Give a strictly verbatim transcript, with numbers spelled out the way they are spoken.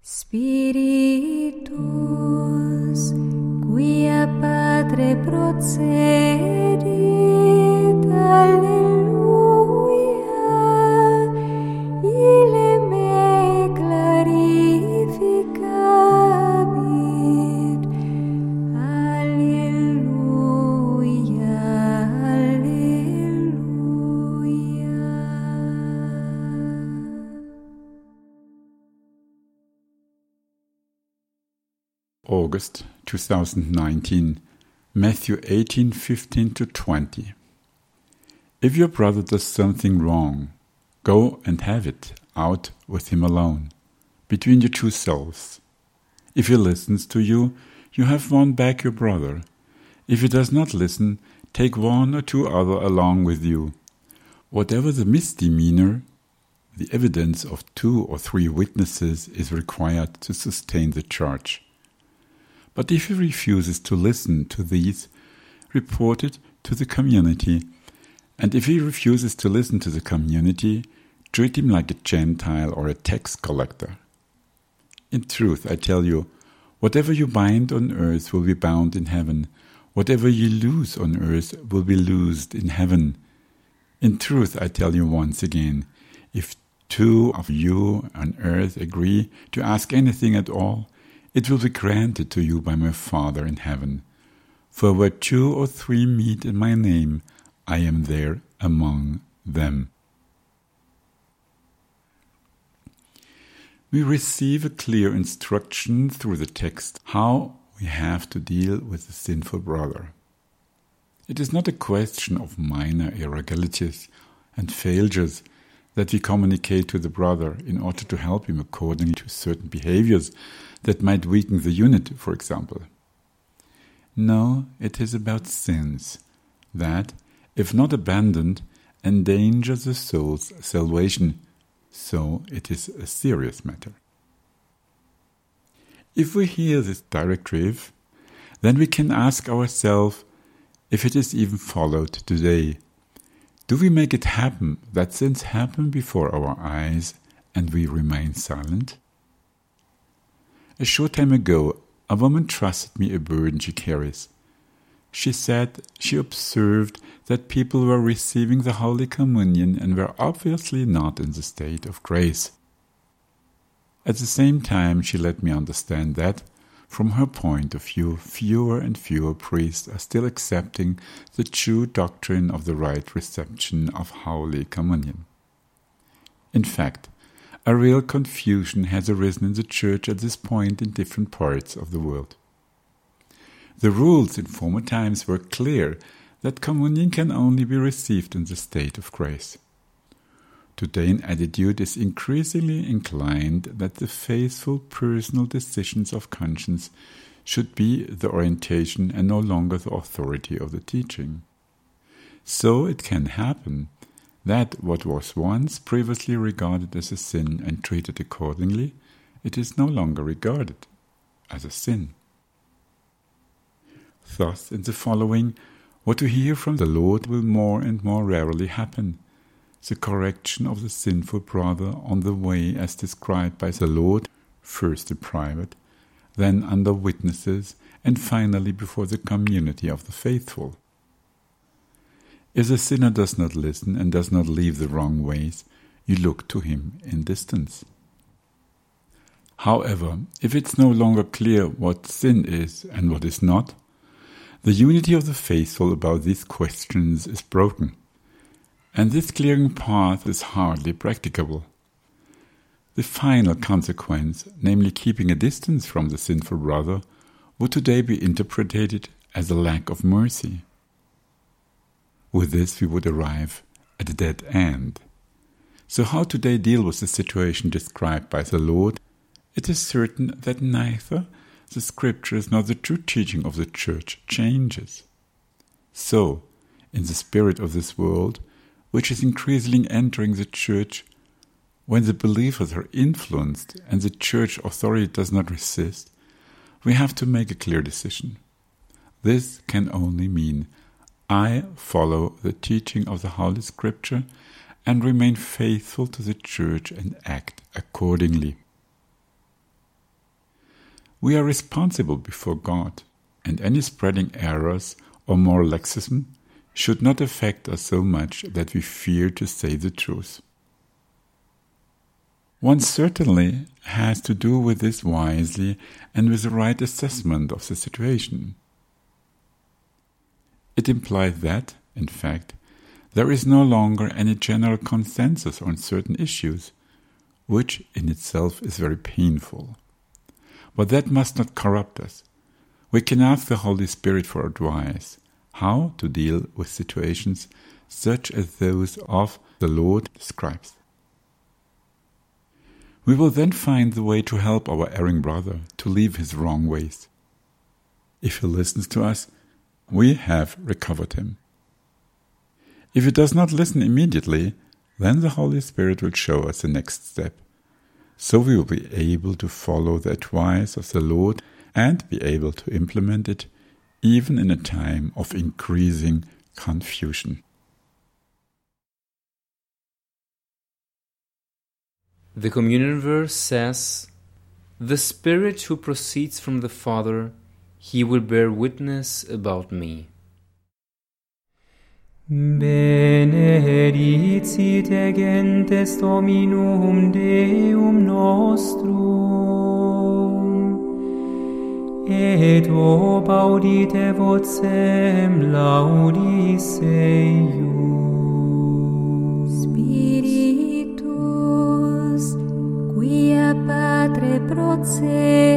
Spiritus, quia Patre procedit, alleluia, ille me clarificabit, alleluia, alleluia. August two thousand nineteen, Matthew eighteen fifteen to twenty. If your brother does something wrong, go and have it out with him alone, between your two selves. If he listens to you, you have won back your brother. If he does not listen, take one or two other along with you. Whatever the misdemeanor, the evidence of two or three witnesses is required to sustain the charge. But if he refuses to listen to these, report it to the community. And if he refuses to listen to the community, treat him like a Gentile or a tax collector. In truth, I tell you, whatever you bind on earth will be bound in heaven. Whatever you loose on earth will be loosed in heaven. In truth, I tell you once again, if two of you on earth agree to ask anything at all, it will be granted to you by my Father in heaven. For where two or three meet in my name, I am there among them. We receive a clear instruction through the text how we have to deal with the sinful brother. It is not a question of minor irregularities and failures that we communicate to the brother in order to help him according to certain behaviors that might weaken the unit, for example. No, it is about sins that, if not abandoned, endanger the soul's salvation, so it is a serious matter. If we hear this directive, then we can ask ourselves if it is even followed today. Do we make it happen that sins happen before our eyes and we remain silent? A short time ago, a woman trusted me a burden she carries. She said she observed that people were receiving the Holy Communion and were obviously not in the state of grace. At the same time, she let me understand that, from her point of view, fewer and fewer priests are still accepting the true doctrine of the right reception of Holy Communion. In fact, a real confusion has arisen in the Church at this point in different parts of the world. The rules in former times were clear that communion can only be received in the state of grace. Today an attitude is increasingly inclined that the faithful personal decisions of conscience should be the orientation and no longer the authority of the teaching. So it can happen that what was once previously regarded as a sin and treated accordingly, it is no longer regarded as a sin. Thus, in the following, what we hear from the Lord will more and more rarely happen. The correction of the sinful brother on the way as described by the Lord, first in private, then under witnesses, and finally before the community of the faithful. If the sinner does not listen and does not leave the wrong ways, you look to him in distance. However, if it's no longer clear what sin is and what is not, the unity of the faithful about these questions is broken, and this clearing path is hardly practicable. The final consequence, namely keeping a distance from the sinful brother, would today be interpreted as a lack of mercy. With this we would arrive at a dead end. So how today deal with the situation described by the Lord? It is certain that neither the Scriptures nor the true teaching of the Church changes. So, in the spirit of this world, which is increasingly entering the Church, when the believers are influenced and the Church authority does not resist, we have to make a clear decision. This can only mean I follow the teaching of the Holy Scripture and remain faithful to the Church and act accordingly. We are responsible before God, and any spreading errors or more laxism should not affect us so much that we fear to say the truth. One certainly has to do with this wisely and with the right assessment of the situation. It implies that, in fact, there is no longer any general consensus on certain issues, which in itself is very painful. But that must not corrupt us. We can ask the Holy Spirit for advice, how to deal with situations such as those of the Lord describes. We will then find the way to help our erring brother to leave his wrong ways. If he listens to us, we have recovered him. If he does not listen immediately, then the Holy Spirit will show us the next step. So we will be able to follow the advice of the Lord and be able to implement it, even in a time of increasing confusion. The communion verse says, "The Spirit who proceeds from the Father, He will bear witness about me." Benedicit gentes Dominum Deum nostrum, et ob audite vocem laudis eius. Spiritus, quia Patre procede,